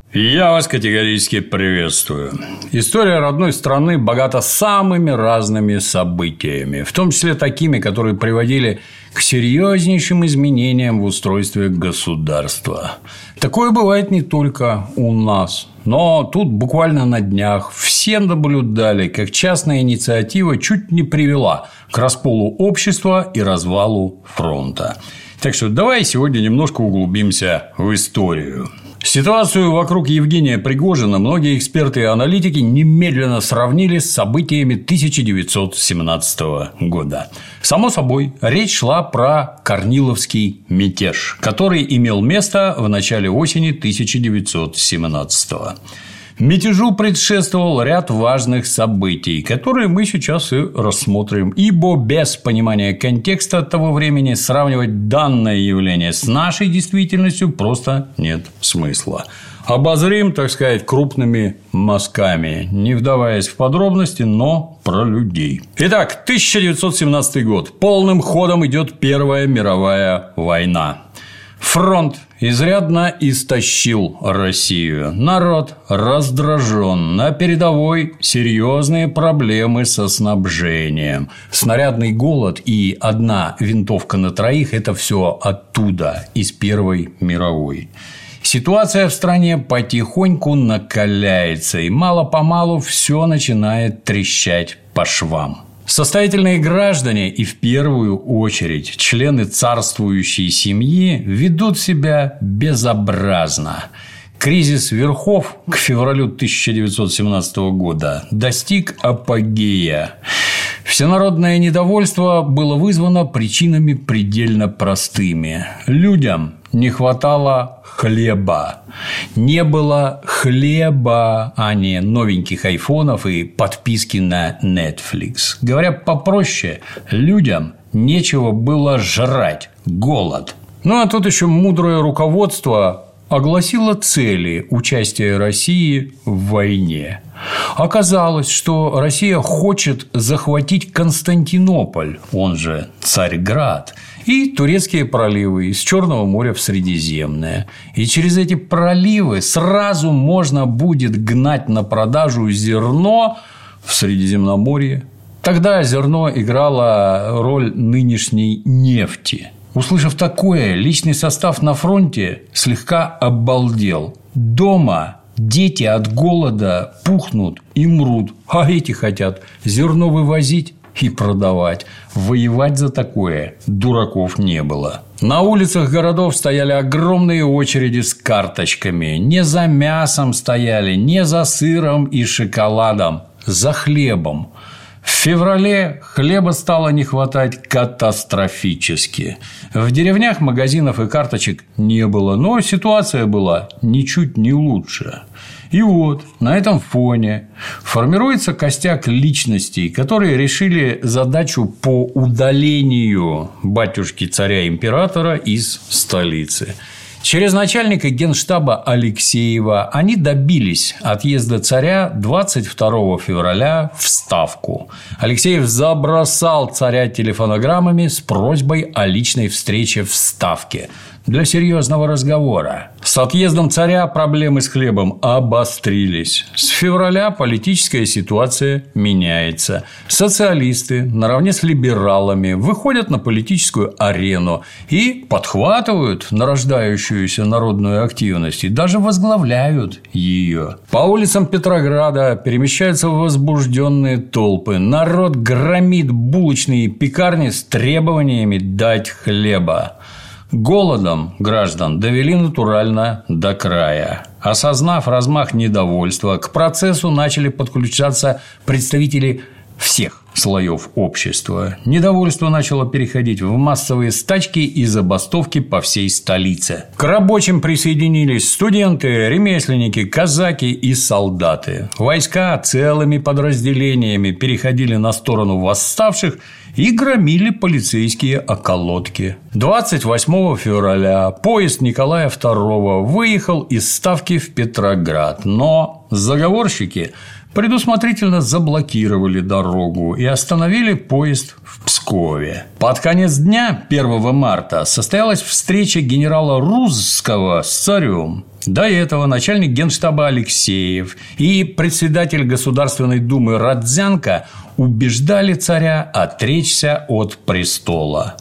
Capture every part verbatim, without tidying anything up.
Я вас категорически приветствую. История родной страны богата самыми разными событиями, в том числе такими, которые приводили к серьезнейшим изменениям в устройстве государства. Такое бывает не только у нас, но тут буквально на днях все наблюдали, как частная инициатива чуть не привела к расколу общества и развалу фронта. Так что давай сегодня немножко углубимся в историю. Ситуацию вокруг Евгения Пригожина многие эксперты и аналитики немедленно сравнили с событиями тысяча девятьсот семнадцатого года. Само собой, речь шла про Корниловский мятеж, который имел место в начале осени тысяча девятьсот семнадцатого. Мятежу предшествовал ряд важных событий, которые мы сейчас и рассмотрим, ибо без понимания контекста того времени сравнивать данное явление с нашей действительностью просто нет смысла. Обозрим, так сказать, крупными мазками, не вдаваясь в подробности, но про людей. Итак, тысяча девятьсот семнадцатый год. Полным ходом идет Первая мировая война. Фронт изрядно истощил Россию. Народ раздражен. На передовой серьезные проблемы со снабжением. Снарядный голод и одна винтовка на троих – это все оттуда, из Первой мировой. Ситуация в стране потихоньку накаляется, и мало-помалу все начинает трещать по швам. Состоятельные граждане и в первую очередь члены царствующей семьи ведут себя безобразно. Кризис верхов к февралю тысяча девятьсот семнадцатого года достиг апогея. Всенародное недовольство было вызвано причинами предельно простыми. Людям не хватало хлеба. Не было хлеба, а не новеньких айфонов и подписки на Netflix. Говоря попроще, людям нечего было жрать. Голод. Ну, а тут еще мудрое руководство огласило цели участия России в войне. Оказалось, что Россия хочет захватить Константинополь, он же Царьград, и турецкие проливы из Черного моря в Средиземное. И через эти проливы сразу можно будет гнать на продажу зерно в Средиземноморье. Тогда зерно играло роль нынешней нефти. Услышав такое, личный состав на фронте слегка обалдел. Дома дети от голода пухнут и мрут, а эти хотят зерно вывозить и продавать. Воевать за такое дураков не было. На улицах городов стояли огромные очереди с карточками. Не за мясом стояли, не за сыром и шоколадом, за хлебом. В феврале хлеба стало не хватать катастрофически. В деревнях магазинов и карточек не было, но ситуация была ничуть не лучше. И вот на этом фоне формируется костяк личностей, которые решили задачу по удалению батюшки-царя-императора из столицы. Через начальника генштаба Алексеева они добились отъезда царя двадцать второго февраля в Ставку. Алексеев забросал царя телефонограммами с просьбой о личной встрече в Ставке для серьезного разговора. С отъездом царя проблемы с хлебом обострились. С февраля политическая ситуация меняется. Социалисты наравне с либералами выходят на политическую арену и подхватывают нарождающуюся народную активность и даже возглавляют ее. По улицам Петрограда перемещаются возбужденные толпы. Народ громит булочные пекарни с требованиями дать хлеба. Голодом граждан довели натурально до края. Осознав размах недовольства, к процессу начали подключаться представители всех слоев общества. Недовольство начало переходить в массовые стачки и забастовки по всей столице. К рабочим присоединились студенты, ремесленники, казаки и солдаты. Войска целыми подразделениями переходили на сторону восставших и громили полицейские околотки. двадцать восьмого февраля поезд Николая второго выехал из Ставки в Петроград, но заговорщики предусмотрительно заблокировали дорогу и остановили поезд в Пскове. Под конец дня, первого марта, состоялась встреча генерала Рузского с царем. До этого начальник Генштаба Алексеев и председатель Государственной Думы Родзянко убеждали царя отречься от престола.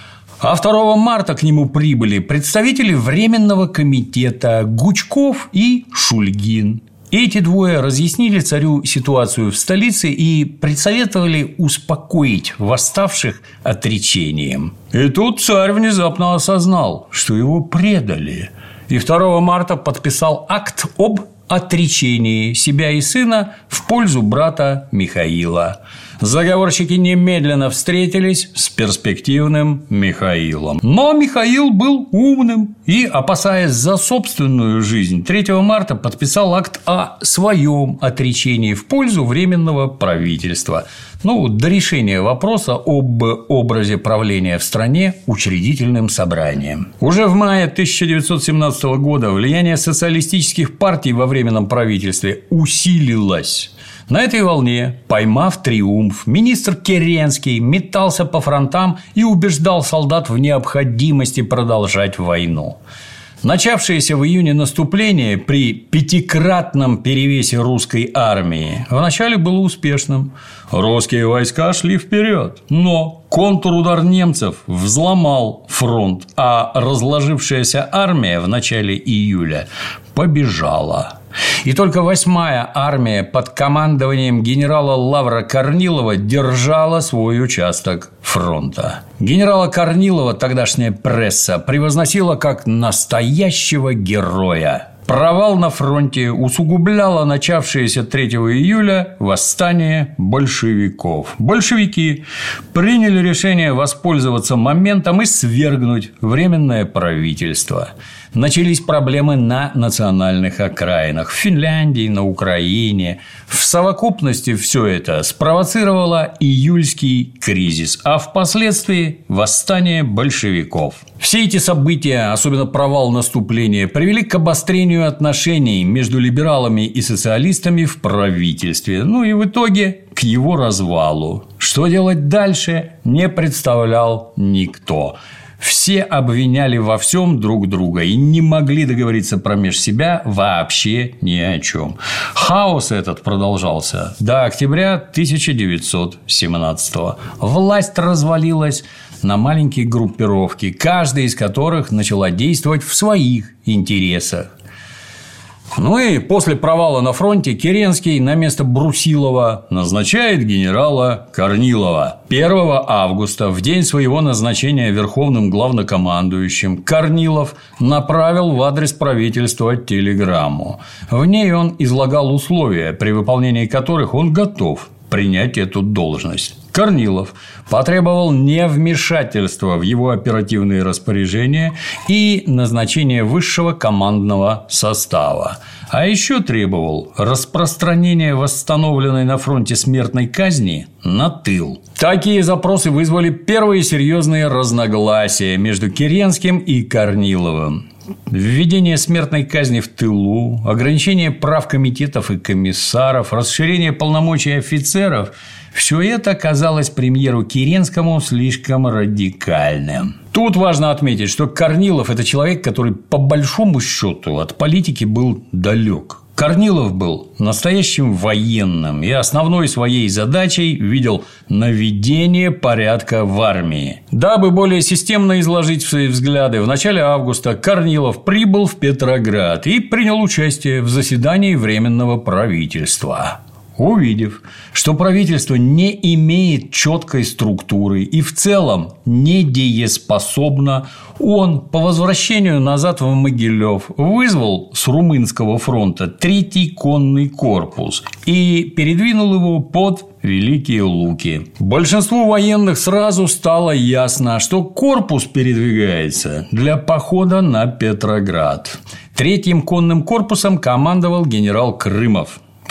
А второго марта к нему прибыли представители Временного комитета Гучков и Шульгин. Эти двое разъяснили царю ситуацию в столице и предсоветовали успокоить восставших отречением. И тут царь внезапно осознал, что его предали, и второго марта подписал акт об отречении себя и сына в пользу брата Михаила. Заговорщики немедленно встретились с перспективным Михаилом. Но Михаил был умным и, опасаясь за собственную жизнь, третьего марта подписал акт о своем отречении в пользу Временного правительства. Ну, до решения вопроса об образе правления в стране учредительным собранием. Уже в мае тысяча девятьсот семнадцатого года влияние социалистических партий во Временном правительстве усилилось. На этой волне, поймав триумф, министр Керенский метался по фронтам и убеждал солдат в необходимости продолжать войну. Начавшееся в июне наступление при пятикратном перевесе русской армии вначале было успешным. Русские войска шли вперед, но контрудар немцев взломал фронт, а разложившаяся армия в начале июля побежала. И только восьмая армия под командованием генерала Лавра Корнилова держала свой участок фронта. Генерала Корнилова тогдашняя пресса превозносила как настоящего героя. Провал на фронте усугубляло начавшееся третьего июля восстание большевиков. Большевики приняли решение воспользоваться моментом и свергнуть Временное правительство. Начались проблемы на национальных окраинах – в Финляндии, на Украине. В совокупности все это спровоцировало июльский кризис, а впоследствии – восстание большевиков. Все эти события, особенно провал наступления, привели к обострению отношений между либералами и социалистами в правительстве, ну и в итоге к его развалу. Что делать дальше, не представлял никто. Все обвиняли во всем друг друга и не могли договориться промеж себя вообще ни о чем. Хаос этот продолжался до октября тысяча девятьсот семнадцатого. Власть развалилась на маленькие группировки, каждая из которых начала действовать в своих интересах. Ну и после провала на фронте Керенский на место Брусилова назначает генерала Корнилова. первого августа, в день своего назначения верховным главнокомандующим, Корнилов направил в адрес правительства телеграмму. В ней он излагал условия, при выполнении которых он готов принять эту должность. Корнилов потребовал невмешательства в его оперативные распоряжения и назначения высшего командного состава. А еще требовал распространения восстановленной на фронте смертной казни на тыл. Такие запросы вызвали первые серьезные разногласия между Керенским и Корниловым. Введение смертной казни в тылу, ограничение прав комитетов и комиссаров, расширение полномочий офицеров – все это казалось премьеру Керенскому слишком радикальным. Тут важно отметить, что Корнилов – это человек, который по большому счету от политики был далек. Корнилов был настоящим военным и основной своей задачей видел наведение порядка в армии. Дабы более системно изложить свои взгляды, в начале августа Корнилов прибыл в Петроград и принял участие в заседании Временного правительства. Увидев, что правительство не имеет четкой структуры и в целом недееспособно, он по возвращению назад в Могилев вызвал с Румынского фронта третий конный корпус и передвинул его под Великие Луки. Большинству военных сразу стало ясно, что корпус передвигается для похода на Петроград. Третьим конным корпусом командовал генерал Крымов.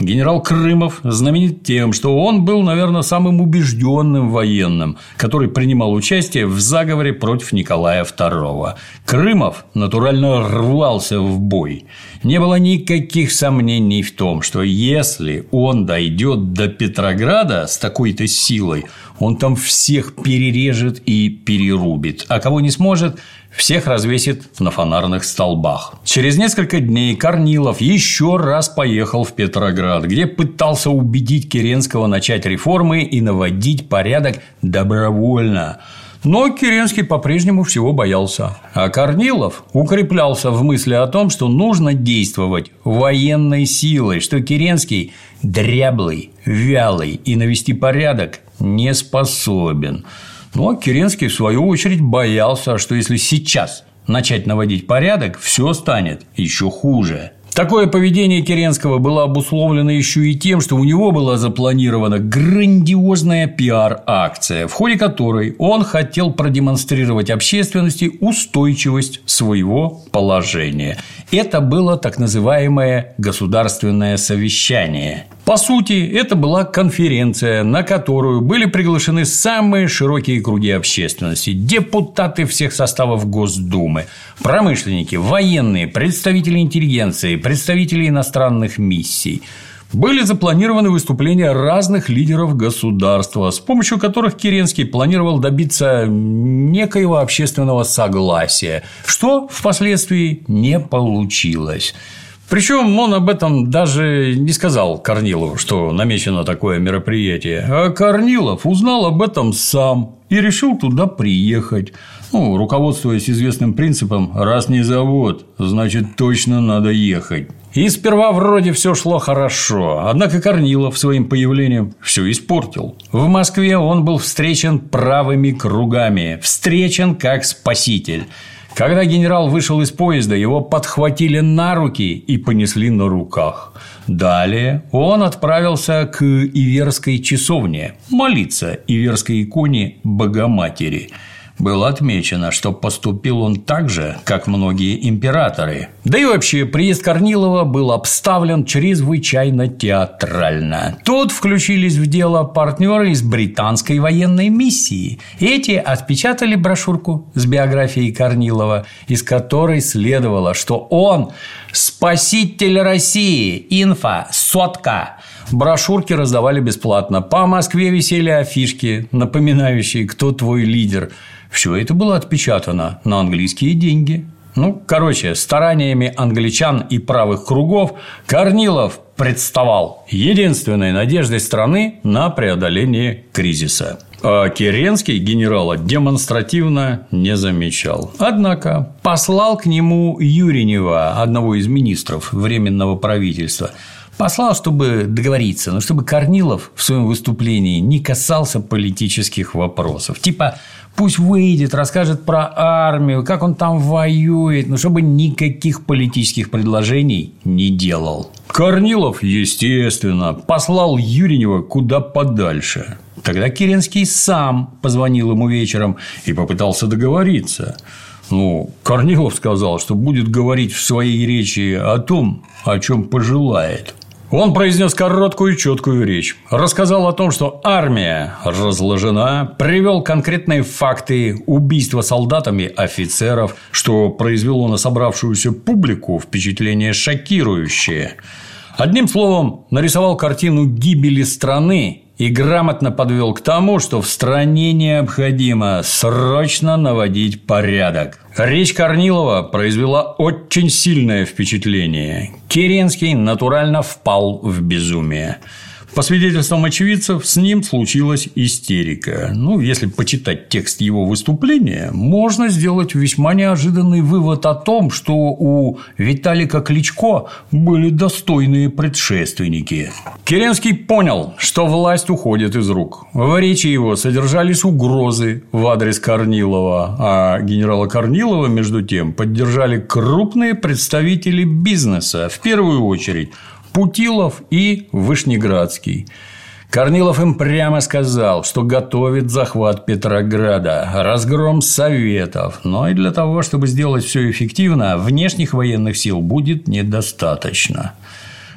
Генерал Крымов знаменит тем, что он был, наверное, самым убежденным военным, который принимал участие в заговоре против Николая второго. Крымов натурально рвался в бой. Не было никаких сомнений в том, что если он дойдет до Петрограда с такой-то силой, он там всех перережет и перерубит, а кого не сможет, всех развесит на фонарных столбах. Через несколько дней Корнилов еще раз поехал в Петроград, где пытался убедить Керенского начать реформы и наводить порядок добровольно. Но Керенский по-прежнему всего боялся. А Корнилов укреплялся в мысли о том, что нужно действовать военной силой, что Керенский дряблый, вялый и навести порядок не способен. Но Керенский, в свою очередь, боялся, что если сейчас начать наводить порядок, все станет еще хуже. Такое поведение Керенского было обусловлено еще и тем, что у него была запланирована грандиозная пиар-акция, в ходе которой он хотел продемонстрировать общественности устойчивость своего положения. Это было так называемое государственное совещание. По сути, это была конференция, на которую были приглашены самые широкие круги общественности, депутаты всех составов Госдумы, промышленники, военные, представители интеллигенции, представители иностранных миссий. Были запланированы выступления разных лидеров государства, с помощью которых Керенский планировал добиться некоего общественного согласия, что впоследствии не получилось. Причем он об этом даже не сказал Корнилову, что намечено такое мероприятие. А Корнилов узнал об этом сам и решил туда приехать. Ну, руководствуясь известным принципом «раз не завод, значит, точно надо ехать». И сперва вроде все шло хорошо, однако Корнилов своим появлением все испортил. В Москве он был встречен правыми кругами, встречен как спаситель. Когда генерал вышел из поезда, его подхватили на руки и понесли на руках. Далее он отправился к Иверской часовне молиться Иверской иконе Богоматери. Было отмечено, что поступил он так же, как многие императоры. Да и вообще, приезд Корнилова был обставлен чрезвычайно театрально. Тут включились в дело партнеры из британской военной миссии. Эти отпечатали брошюрку с биографией Корнилова, из которой следовало, что он спаситель России, инфа, сотка. Брошюрки раздавали бесплатно. По Москве висели афишки, напоминающие, кто твой лидер. Все это было отпечатано на английские деньги. Ну, короче, стараниями англичан и правых кругов Корнилов представал единственной надеждой страны на преодоление кризиса. А Керенский генерала демонстративно не замечал. Однако послал к нему Юринева, одного из министров Временного правительства. Послал, чтобы договориться, но чтобы Корнилов в своем выступлении не касался политических вопросов. Типа, пусть выйдет, расскажет про армию, как он там воюет, но чтобы никаких политических предложений не делал. Корнилов, естественно, послал Юринева куда подальше. Тогда Керенский сам позвонил ему вечером и попытался договориться. Ну, Корнилов сказал, что будет говорить в своей речи о том, о чем пожелает. Он произнес короткую и четкую речь, рассказал о том, что армия разложена, привел конкретные факты убийства солдатами офицеров, что произвело на собравшуюся публику впечатление шокирующее. Одним словом, нарисовал картину гибели страны и грамотно подвел к тому, что в стране необходимо срочно наводить порядок. Речь Корнилова произвела очень сильное впечатление. Керенский натурально впал в безумие. По свидетельствам очевидцев, с ним случилась истерика. Ну, если почитать текст его выступления, можно сделать весьма неожиданный вывод о том, что у Виталика Кличко были достойные предшественники. Керенский понял, что власть уходит из рук. В речи его содержались угрозы в адрес Корнилова, а генерала Корнилова, между тем, поддержали крупные представители бизнеса, в первую очередь Путилов и Вышнеградский. Корнилов им прямо сказал, что готовит захват Петрограда, разгром советов, но и для того, чтобы сделать все эффективно, внешних военных сил будет недостаточно.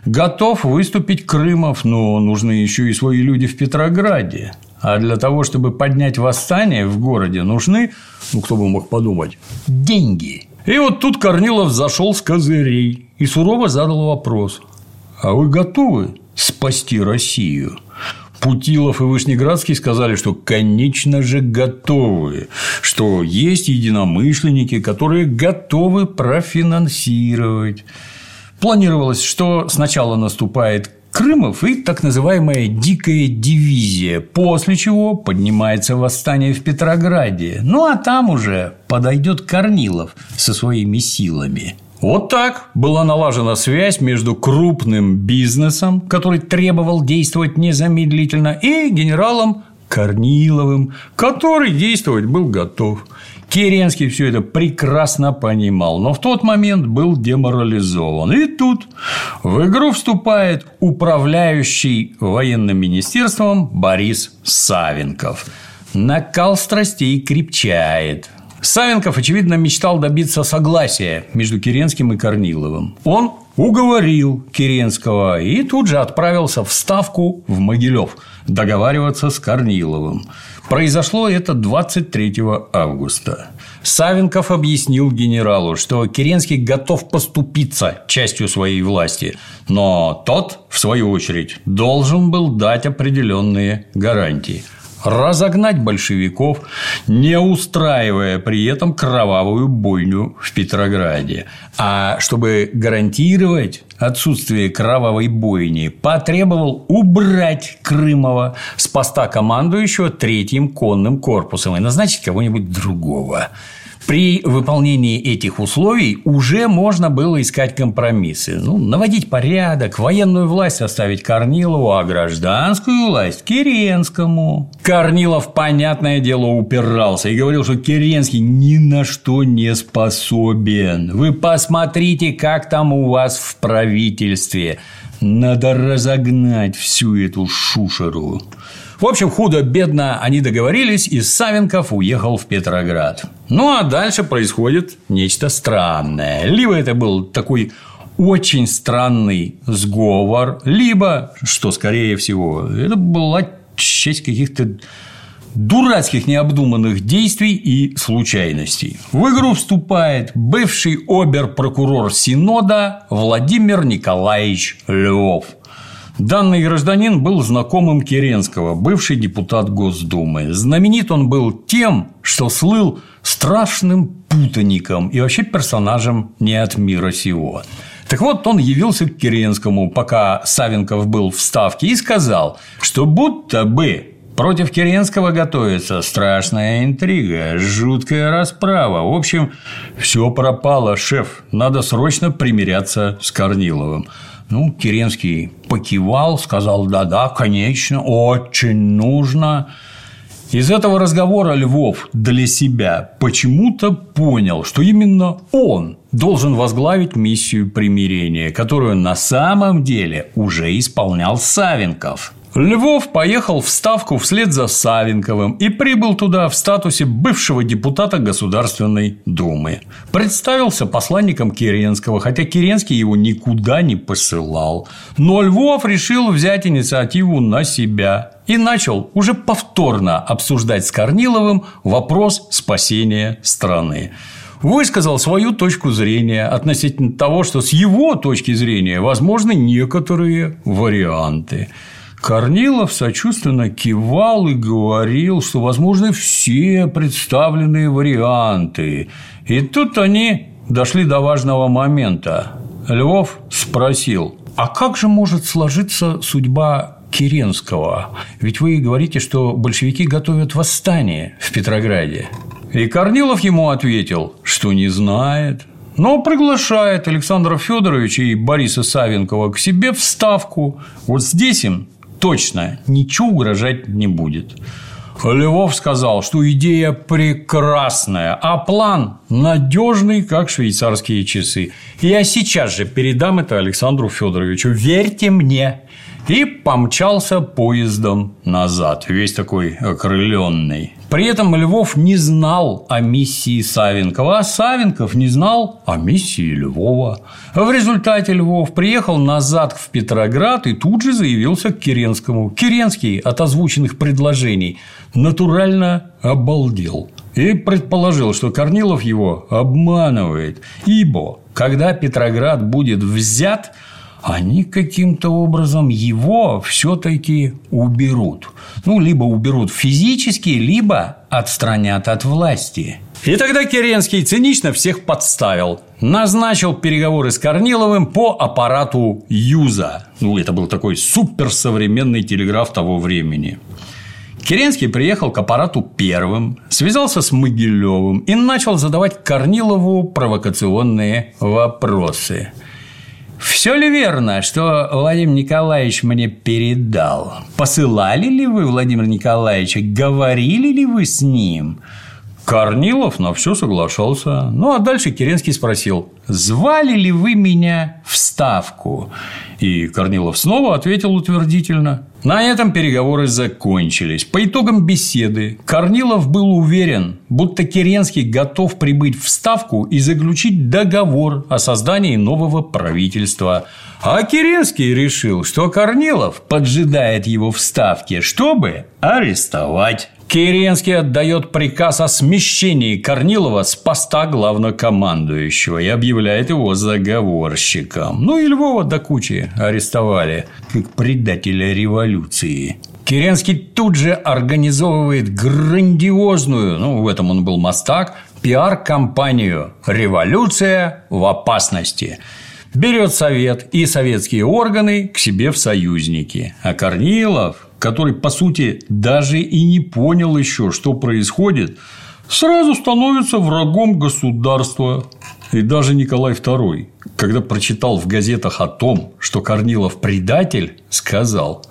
Готов выступить Крымов, но нужны еще и свои люди в Петрограде. А для того, чтобы поднять восстание в городе, нужны, ну, кто бы мог подумать, деньги. И вот тут Корнилов зашел с козырей и сурово задал вопрос: а вы готовы спасти Россию? Путилов и Вышнеградский сказали, что, конечно же, готовы, что есть единомышленники, которые готовы профинансировать. Планировалось, что сначала наступает Крымов и так называемая «дикая дивизия», после чего поднимается восстание в Петрограде. Ну, а там уже подойдет Корнилов со своими силами. Вот так была налажена связь между крупным бизнесом, который требовал действовать незамедлительно, и генералом Корниловым, который действовать был готов. Керенский все это прекрасно понимал, но в тот момент был деморализован. И тут в игру вступает управляющий военным министерством Борис Савенков. Накал страстей крепчает. Савенков, очевидно, мечтал добиться согласия между Керенским и Корниловым. Он уговорил Керенского и тут же отправился в Ставку в Могилев договариваться с Корниловым. Произошло это двадцать третьего августа. Савенков объяснил генералу, что Керенский готов поступиться частью своей власти, но тот, в свою очередь, должен был дать определенные гарантии. Разогнать большевиков, не устраивая при этом кровавую бойню в Петрограде. А чтобы гарантировать отсутствие кровавой бойни, потребовал убрать Крымова с поста командующего третьим конным корпусом и назначить кого-нибудь другого. При выполнении этих условий уже можно было искать компромиссы. Ну, наводить порядок, военную власть оставить Корнилову, а гражданскую власть – Керенскому. Корнилов, понятное дело, упирался и говорил, что Керенский ни на что не способен. Вы посмотрите, как там у вас в правительстве. Надо разогнать всю эту шушеру. В общем, худо-бедно они договорились, и Савенков уехал в Петроград. Ну, а дальше происходит нечто странное. Либо это был такой очень странный сговор, либо, что скорее всего, это была часть каких-то дурацких необдуманных действий и случайностей. В игру вступает бывший обер-прокурор Синода Владимир Николаевич Львов. Данный гражданин был знакомым Керенского, бывший депутат Госдумы. Знаменит он был тем, что слыл страшным путаником и вообще персонажем не от мира сего. Так вот, он явился к Керенскому, пока Савенков был в Ставке, и сказал, что будто бы против Керенского готовится страшная интрига, жуткая расправа. В общем, все пропало, шеф, надо срочно примиряться с Корниловым. Ну, Керенский покивал, сказал: да-да, конечно, очень нужно. Из этого разговора Львов для себя почему-то понял, что именно он должен возглавить миссию примирения, которую на самом деле уже исполнял Савенков. Львов поехал в Ставку вслед за Савенковым и прибыл туда в статусе бывшего депутата Государственной Думы. Представился посланником Керенского, хотя Керенский его никуда не посылал. Но Львов решил взять инициативу на себя и начал уже повторно обсуждать с Корниловым вопрос спасения страны. Высказал свою точку зрения относительно того, что с его точки зрения возможны некоторые варианты. Корнилов сочувственно кивал и говорил, что возможны все представленные варианты. И тут они дошли до важного момента. Львов спросил: а как же может сложиться судьба Керенского? Ведь вы говорите, что большевики готовят восстание в Петрограде. И Корнилов ему ответил, что не знает, но приглашает Александра Федоровича и Бориса Савенкова к себе в Ставку. Вот здесь им точно ничего угрожать не будет. Львов сказал, что идея прекрасная, а план надежный, как швейцарские часы. Я сейчас же передам это Александру Федоровичу. Верьте мне. И помчался поездом назад, весь такой окрыленный. При этом Львов не знал о миссии Савенкова, а Савенков не знал о миссии Львова. В результате Львов приехал назад в Петроград и тут же заявился к Керенскому. Керенский от озвученных предложений натурально обалдел и предположил, что Корнилов его обманывает, ибо когда Петроград будет взят, они каким-то образом его все-таки уберут. Ну, либо уберут физически, либо отстранят от власти. И тогда Керенский цинично всех подставил. Назначил переговоры с Корниловым по аппарату Юза. Ну, это был такой суперсовременный телеграф того времени. Керенский приехал к аппарату первым, связался с Могилевым и начал задавать Корнилову провокационные вопросы. Все ли верно, что Владимир Николаевич мне передал? Посылали ли вы Владимира Николаевича? Говорили ли вы с ним? Корнилов на все соглашался. Ну, а дальше Керенский спросил: звали ли вы меня в Ставку? И Корнилов снова ответил утвердительно. На этом переговоры закончились. По итогам беседы Корнилов был уверен, будто Керенский готов прибыть в Ставку и заключить договор о создании нового правительства. А Керенский решил, что Корнилов поджидает его в Ставке, чтобы арестовать. Керенский отдает приказ о смещении Корнилова с поста главнокомандующего и объявляет его заговорщиком. Ну и Львова до кучи арестовали как предателя революции. Керенский тут же организовывает грандиозную, ну в этом он был мастак, пиар-компанию «Революция в опасности». Берет Совет и советские органы к себе в союзники. А Корнилов, который, по сути, даже и не понял еще, что происходит, сразу становится врагом государства. И даже Николай второй, когда прочитал в газетах о том, что Корнилов предатель, сказал: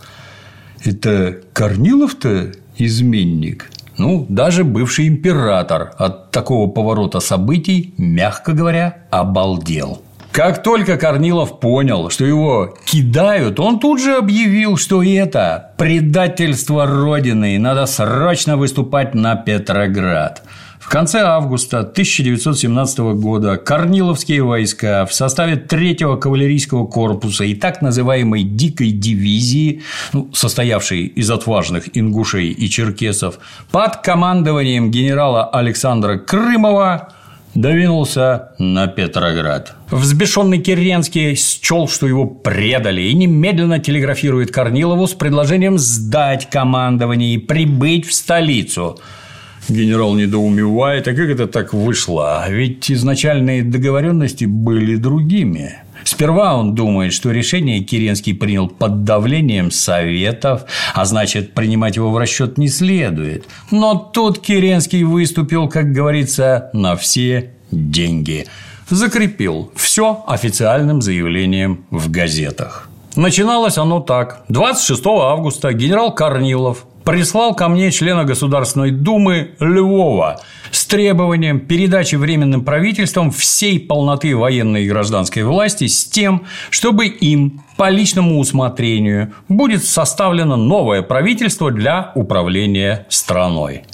это Корнилов-то изменник? Ну, даже бывший император от такого поворота событий, мягко говоря, обалдел. Как только Корнилов понял, что его кидают, он тут же объявил, что это предательство Родины, и надо срочно выступать на Петроград. В конце августа тысяча девятьсот семнадцатого года корниловские войска в составе третьего кавалерийского корпуса и так называемой «дикой дивизии», ну, состоявшей из отважных ингушей и черкесов, под командованием генерала Александра Крымова двинулся на Петроград. Взбешенный Керенский счел, что его предали, и немедленно телеграфирует Корнилову с предложением сдать командование и прибыть в столицу. Генерал недоумевает: а как это так вышло? Ведь изначальные договоренности были другими. Сперва он думает, что решение Керенский принял под давлением Советов, а значит, принимать его в расчет не следует. Но тут Керенский выступил, как говорится, на все деньги. Закрепил все официальным заявлением в газетах. Начиналось оно так. двадцать шестого августа генерал Корнилов прислал ко мне члена Государственной Думы Львова с требованием передачи Временным правительством всей полноты военной и гражданской власти с тем, чтобы им по личному усмотрению будет составлено новое правительство для управления страной.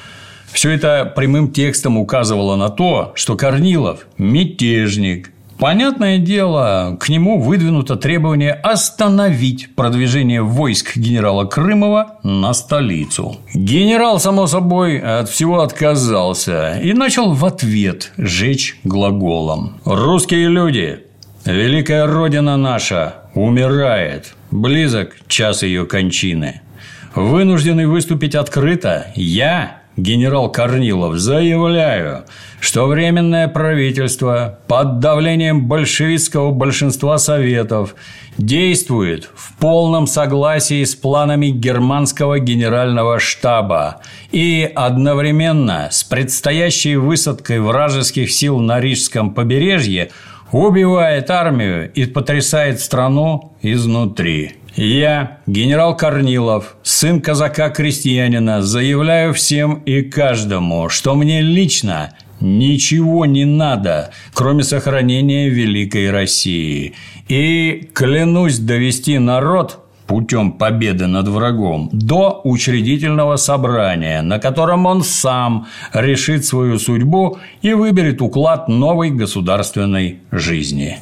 Все это прямым текстом указывало на то, что Корнилов – мятежник. Понятное дело, к нему выдвинуто требование остановить продвижение войск генерала Крымова на столицу. Генерал, само собой, от всего отказался и начал в ответ жечь глаголом: «Русские люди, великая Родина наша умирает, близок час ее кончины. Вынужденный выступить открыто, я, генерал Корнилов, заявляю, что Временное правительство под давлением большевистского большинства советов действует в полном согласии с планами германского генерального штаба и одновременно с предстоящей высадкой вражеских сил на Рижском побережье убивает армию и потрясает страну изнутри. Я, генерал Корнилов, сын казака-крестьянина, заявляю всем и каждому, что мне лично ничего не надо, кроме сохранения великой России. И клянусь довести народ путем победы над врагом, до учредительного собрания, на котором он сам решит свою судьбу и выберет уклад новой государственной жизни.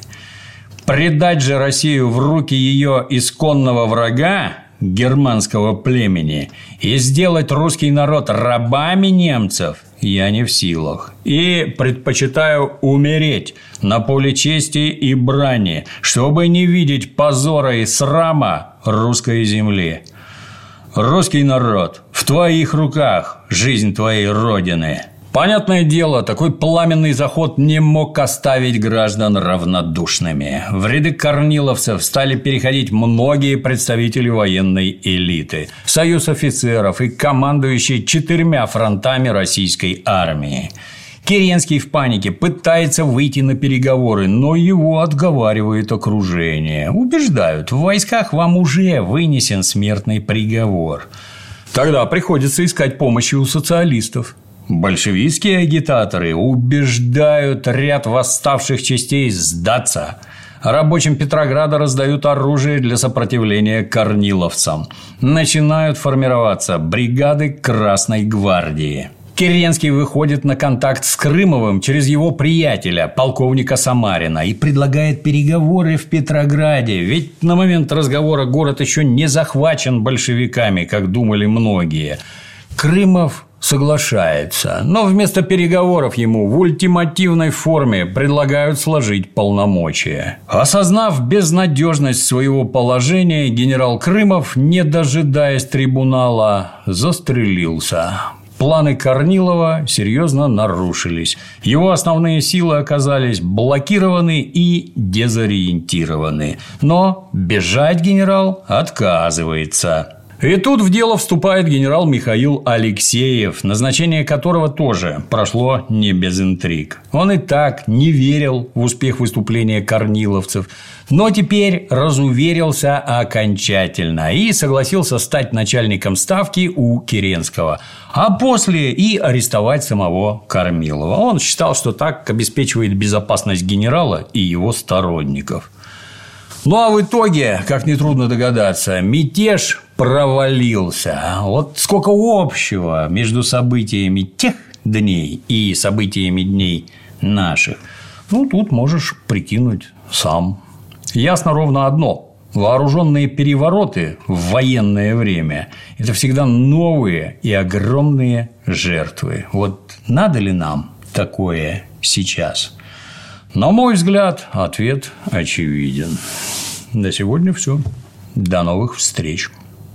Предать же Россию в руки ее исконного врага, германского племени, и сделать русский народ рабами немцев я не в силах. И предпочитаю умереть на поле чести и брани, чтобы не видеть позора и срама русской земли. Русский народ, в твоих руках жизнь твоей родины. Понятное дело, такой пламенный заход не мог оставить граждан равнодушными. В ряды корниловцев стали переходить многие представители военной элиты, союз офицеров и командующие четырьмя фронтами российской армии. Керенский в панике пытается выйти на переговоры, но его отговаривает окружение. Убеждают, в войсках вам уже вынесен смертный приговор. Тогда приходится искать помощи у социалистов. Большевистские агитаторы убеждают ряд восставших частей сдаться. Рабочим Петрограда раздают оружие для сопротивления корниловцам. Начинают формироваться бригады Красной гвардии. Керенский выходит на контакт с Крымовым через его приятеля, полковника Самарина, и предлагает переговоры в Петрограде. Ведь на момент разговора город еще не захвачен большевиками, как думали многие. Крымов соглашается, но вместо переговоров ему в ультимативной форме предлагают сложить полномочия. Осознав безнадежность своего положения, генерал Крымов, не дожидаясь трибунала, застрелился. Планы Корнилова серьезно нарушились. Его основные силы оказались блокированы и дезориентированы. Но бежать генерал отказывается. И тут в дело вступает генерал Михаил Алексеев, назначение которого тоже прошло не без интриг. Он и так не верил в успех выступления корниловцев, но теперь разуверился окончательно и согласился стать начальником ставки у Керенского, а после и арестовать самого Корнилова. Он считал, что так обеспечивает безопасность генерала и его сторонников. Ну, а в итоге, как нетрудно догадаться, мятеж провалился. Вот сколько общего между событиями тех дней и событиями дней наших. Ну, тут можешь прикинуть сам. Ясно ровно одно. Вооруженные перевороты в военное время – это всегда новые и огромные жертвы. Вот надо ли нам такое сейчас? На мой взгляд, ответ очевиден. На сегодня все. До новых встреч.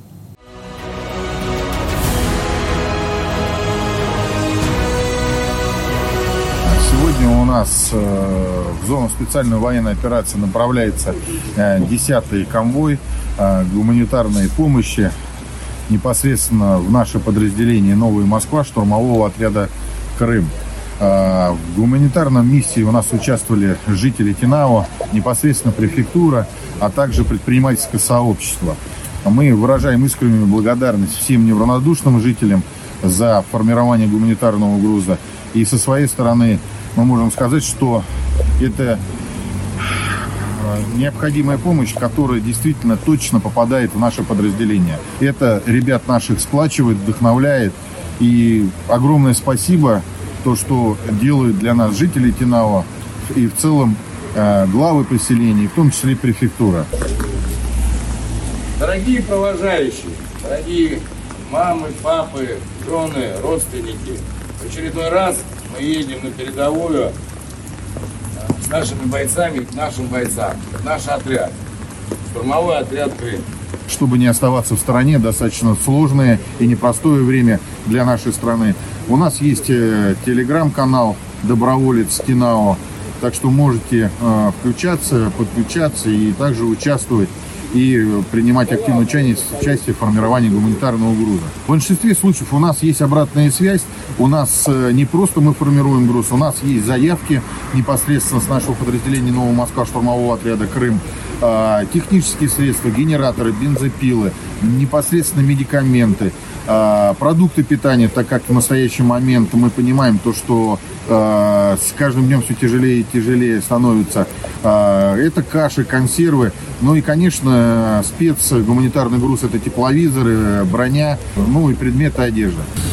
Сегодня у нас в зону специальной военной операции направляется десятый конвой гуманитарной помощи непосредственно в наше подразделение «Новая Москва» штурмового отряда «Крым». В гуманитарном миссии у нас участвовали жители Тинао, непосредственно префектура, а также предпринимательское сообщество. Мы выражаем искреннюю благодарность всем неравнодушным жителям за формирование гуманитарного груза. И со своей стороны мы можем сказать, что это необходимая помощь, которая действительно точно попадает в наше подразделение. Это ребят наших сплачивает, вдохновляет. И огромное спасибо, то, что делают для нас жители Тинао и в целом э, главы поселений, в том числе префектура. Дорогие провожающие, дорогие мамы, папы, жены, родственники, в очередной раз мы едем на передовую с нашими бойцами, к нашим бойцам, наш отряд, штурмовой отряд «Крым». Чтобы не оставаться в стороне, достаточно сложное и непростое время для нашей страны. У нас есть телеграм-канал «Доброволец Тинао», так что можете включаться, подключаться и также участвовать и принимать активное участие в формировании гуманитарного груза. В большинстве случаев у нас есть обратная связь, у нас не просто мы формируем груз, у нас есть заявки непосредственно с нашего подразделения «Новая Москва» штурмового отряда «Крым», технические средства, генераторы, бензопилы, непосредственно медикаменты, продукты питания, так как в настоящий момент мы понимаем то, что с каждым днем все тяжелее и тяжелее становится Это каши, консервы. Ну и, конечно, спец, гуманитарный груз – это тепловизоры, броня, ну и предметы одежды.